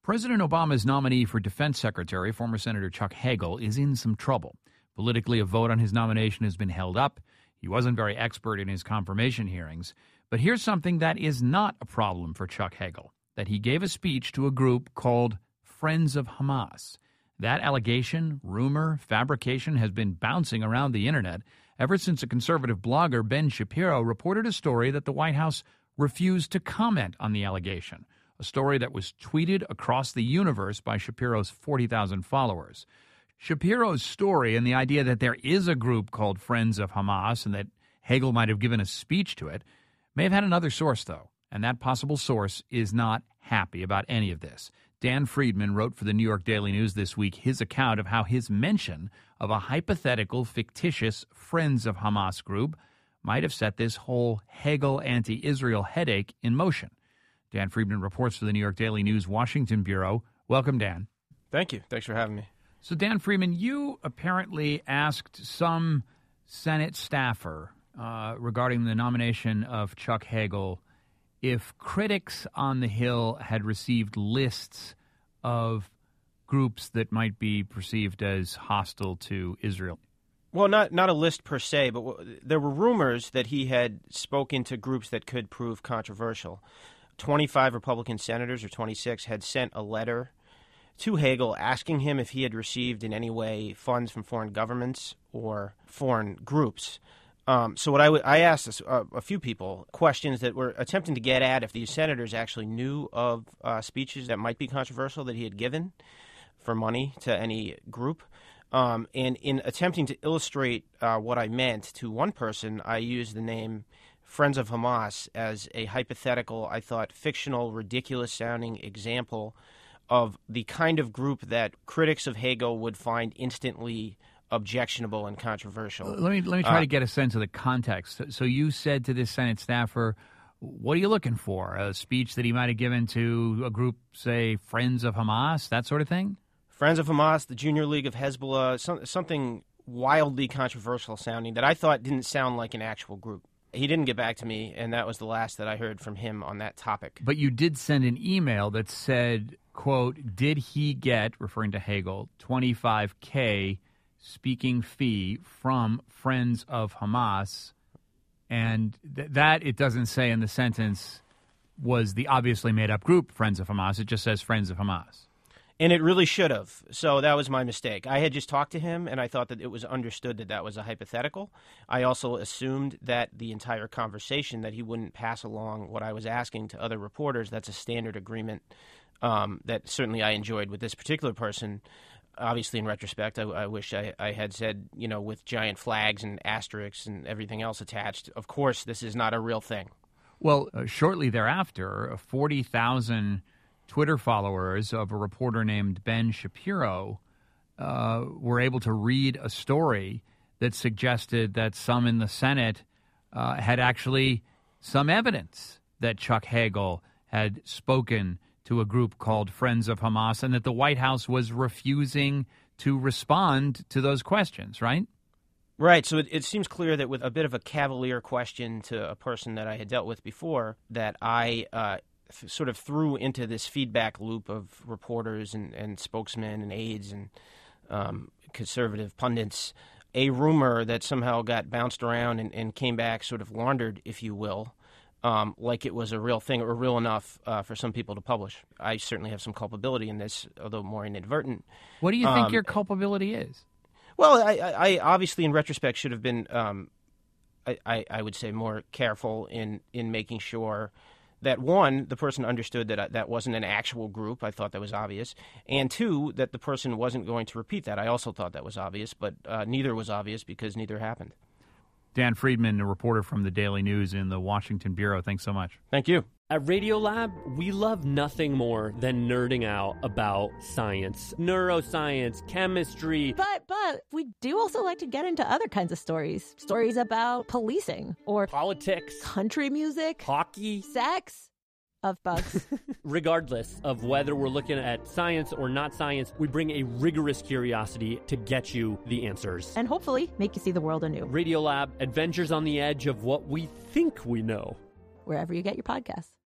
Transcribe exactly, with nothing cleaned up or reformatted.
President Obama's nominee for defense secretary, former Senator Chuck Hagel, is in some trouble. Politically, a vote on his nomination has been held up. He wasn't very expert in his confirmation hearings. But here's something that is not a problem for Chuck Hagel, that he gave a speech to a group called Friends of Hamas. That allegation, rumor, fabrication has been bouncing around the internet ever since a conservative blogger, Ben Shapiro, reported a story that the White House refused to comment on the allegation, a story that was tweeted across the universe by Shapiro's forty thousand followers. Shapiro's story and the idea that there is a group called Friends of Hamas and that Hagel might have given a speech to it may have had another source, though, and that possible source is not happy about any of this. Dan Friedman wrote for the New York Daily News this week his account of how his mention of a hypothetical, fictitious Friends of Hamas group might have set this whole Hagel anti-Israel headache in motion. Dan Friedman reports for the New York Daily News Washington Bureau. Welcome, Dan. Thank you. Thanks for having me. So, Dan Friedman, you apparently asked some Senate staffer uh, regarding the nomination of Chuck Hagel if critics on the Hill had received lists of groups that might be perceived as hostile to Israel. Well, not not a list per se, but w- there were rumors that he had spoken to groups that could prove controversial. twenty-five Republican senators, or twenty-six, had sent a letter to Hagel asking him if he had received in any way funds from foreign governments or foreign groups. Um, so what I, w- I asked this, uh, a few people questions that were attempting to get at if these senators actually knew of uh, speeches that might be controversial that he had given for money to any group. Um, and in attempting to illustrate uh, what I meant to one person, I used the name Friends of Hamas as a hypothetical, I thought, fictional, ridiculous-sounding example of the kind of group that critics of Hagel would find instantly objectionable and controversial. Let me let me try uh, to get a sense of the context. So, so you said to this Senate staffer, what are you looking for? A speech that he might have given to a group, say, Friends of Hamas, that sort of thing? Friends of Hamas, the Junior League of Hezbollah, some, something wildly controversial sounding that I thought didn't sound like an actual group. He didn't get back to me, and that was the last that I heard from him on that topic. But you did send an email that said, quote, did he get, referring to Hagel, twenty-five K speaking fee from Friends of Hamas? And th- that, it doesn't say in the sentence, was the obviously made-up group Friends of Hamas. It just says Friends of Hamas. And it really should have. So that was my mistake. I had just talked to him, and I thought that it was understood that that was a hypothetical. I also assumed that the entire conversation, that he wouldn't pass along what I was asking to other reporters. That's a standard agreement um, that certainly I enjoyed with this particular person. Obviously, in retrospect, I, I wish I, I had said, you know, with giant flags and asterisks and everything else attached, of course, this is not a real thing. Well, uh, shortly thereafter, forty thousand Twitter followers of a reporter named Ben Shapiro uh, were able to read a story that suggested that some in the Senate uh, had actually some evidence that Chuck Hagel had spoken to a group called Friends of Hamas and that the White House was refusing to respond to those questions, right? Right. So it, it seems clear that with a bit of a cavalier question to a person that I had dealt with before, that I uh, th- sort of threw into this feedback loop of reporters and, and spokesmen and aides and um, conservative pundits, a rumor that somehow got bounced around and, and came back sort of laundered, if you will, um, like it was a real thing or real enough uh, for some people to publish. I certainly have some culpability in this, although more inadvertent. What do you think um, your culpability is? Well, I, I obviously, in retrospect, should have been, um, I, I, I would say, more careful in, in making sure that, one, the person understood that I, that wasn't an actual group. I thought that was obvious. And, two, that the person wasn't going to repeat that. I also thought that was obvious, but uh, neither was obvious because neither happened. Dan Friedman, a reporter from the Daily News in the Washington Bureau. Thanks so much. Thank you. At Radiolab, we love nothing more than nerding out about science, neuroscience, chemistry. But, but, we do also like to get into other kinds of stories. Stories about policing or Politics. country music, Hockey. sex, of bugs. Regardless of whether we're looking at science or not science, we bring a rigorous curiosity to get you the answers. And hopefully make you see the world anew. Radiolab, adventures on the edge of what we think we know. Wherever you get your podcasts.